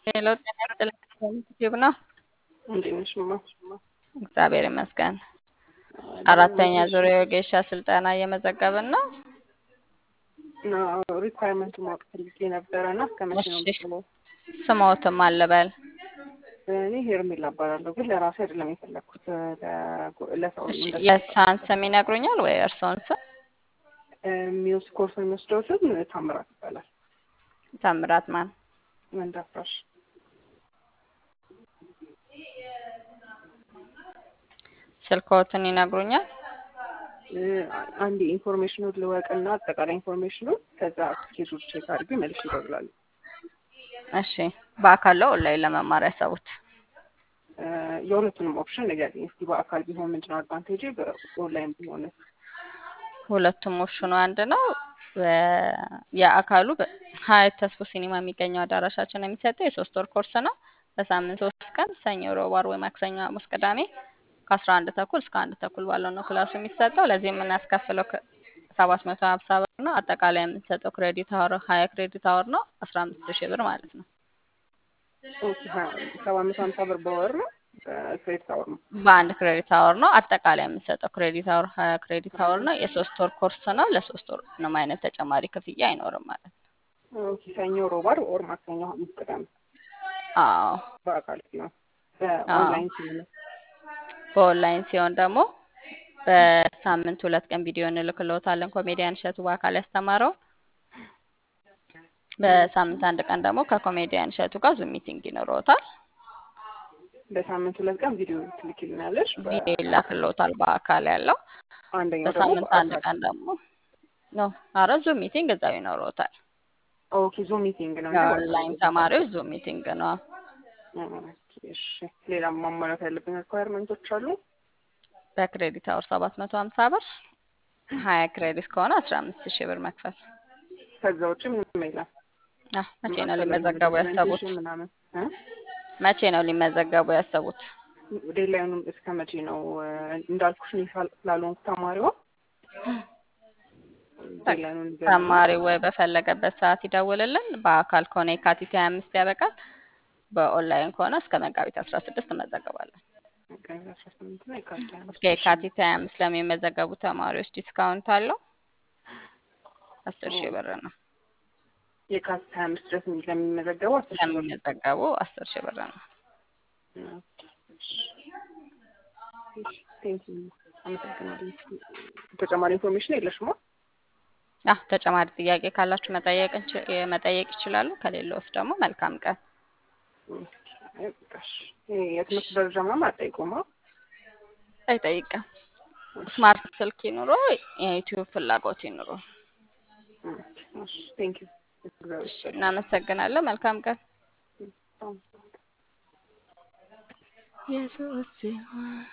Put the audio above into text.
ሄሎ ጤና ይስጥልኝ ዩቲዩብ ነው። እንዴት ነሽ እማ? እግዚአብሔር ይመስገን። አራተኛ ደውዬልሽ ዙር የወጌሻ ስልጠና እየመዘገብን ነው። ሪኳየርመንቱ ማወቅ ፈልጌ ነበረ እና እስከ መቼ ነው እሺ የምትውለው? ስሞትም አልበል። እኔ ሄርሜላ እባላለሁ፣ ግን ለራሴ አይደለም የፈለግኩት ለሰው እሺ እንደ የእሷን ስም ይነግሩኛል ወይ እርስዎን ስም? ሚውስ ኮርስ የሚወስደው ስም ታምራት ይባላል። ታምራት ማን? መንዳፍራሽ። ስልክዎትን ይነግሩኛል? አንድ ኢንፎርሜሽኑን ልወቅና አጠቃላይ ኢንፎርሜሽኑ ከዛ ስኬጁል ቼክ አድርጌ መልሼ እደውላለሁ። እሺ በአካል ነው ኦንላይን ለመማር ያሰቡት? የሁለቱንም ኦፕሽን ንገሪኝ እስኪ። በአካል ቢሆን ምንድን ነው አድቫንቴጅ? በኦንላይን ቢሆን? ሁለቱም ኦፕሽኑ አንድ ነው። የአካሉ ሀያት ተስፎ ሲኒማ የሚገኘው አዳራሻችን የሚሰጠው የ3 ወር ኮርስ ነው። በሳምንት 3 ቀን ሰኞ፣ ረቡዕ፣ ዓርብ ወይ ማክሰኞ፣ ሐሙስ፣ ቅዳሜ ከ11 ተኩል እስከ 1 ተኩል ባለው ነው ክላሱ የሚሰጠው። ለዚህ የምናስከፍለው 750 ብር ነው። አጠቃላይ የምንሰጠው ክሬዲት አወር 20 ክሬዲት አወር ነው። 15,000 ብር ማለት ነው። ኦኬ 750 ብር በወር ነው? ክሬዲት አወር ነው? በአንድ ክሬዲት አወር ነው። አጠቃላይ የምንሰጠው ክሬዲት አወር 20 ክሬዲት አወር ነው። የ3 ወር ኮርስ ነው። ለ3 ወር ምንም አይነት ተጨማሪ ክፍያ አይኖርም ማለት ነው። ኦኬ ሰኞ፣ ረቡዕ፣ ዓርብ ኦር ማክሰኞ፣ ሐሙስ፣ ቅዳሜ አዎ በአካል ሲሆን። አዎ። በኦንላይን ሲሆን? በኦንላይን ሲሆን ደግሞ በሳምንት 2 ቀን ቪዲዮ እንልክልዎታለን። ኮሜዲያን እሸቱ በአካል ያስተማረው። በሳምንት 1 ቀን ደግሞ ከኮሜዲያን እሸቱ ጋር ዙም ሚቲንግ ይኖረዎታል። በሳምንት 2 ቀን ቪዲዮ ትልኪልናለሽ? ቪዲዮ ይላክልዎታል በአካል ያለው። አንደኛው ደግሞ በሳምንት 1 በአካል? ቀን ደግሞ ነው። ኧረ ዙም ሚቲንግ እዛው ይኖረዎታል። ኦኬ ዙም ሚቲንግ ነው እንጂ የኦንላይን ተማሪዎች ዙም ሚቲንግ ነው። እሺ ሌላ ማሟላት ያለብኝ ሪኳየርመንቶች አሉ? በክሬዲት አወር 750 ብር፣ 20 ክሬዲት ከሆነ 15,000 ብር መክፈል። ከዛ ውጭ ምንም የለም? መቼ ነው ሊመዘገቡ ያሰቡት? ምናምን መቼ ነው ሊመዘገቡ ያሰቡት? ዴድላይኑም እስከ መቼ ነው? እንዳልኩሽ እኔ ስላልሆንኩ ተማሪዋ ዴድላይኑን ተማሪው ወይ በፈለገበት ሰዓት ይደውልልን። በአካል ከሆነ የካቲት 25 ያበቃል። በኦንላይን ከሆነ እስከ መጋቢት 16 እንመዘገባለን። እስከ የካቲት 25 ለሚመዘገቡ ተማሪዎች ዲስካውንት አለው። 10,000 ብር ነው። የካቲት 25 ድረስ ለሚመዘገቡ 10,000 ብር? ለሚመዘገቡ 10,000 ብር ነው። አመሰግናለሁ። ተጨማሪ ኢንፎርሜሽን የለሽማ? ተጨማሪ ጥያቄ ካላችሁ መጠየቅ ይችላሉ። ከሌለውስ ደግሞ መልካም ቀን። የትምህርት ደረጃ ምናምን አትጠይቁማ? አይጠይቅም። ስማርት ስልክ ይኑሮ፣ የዩቲዩብ ፍላጎት ይኑሮ። ቴንኪው። እናመሰግናለን። መልካም ቀን። የሶስት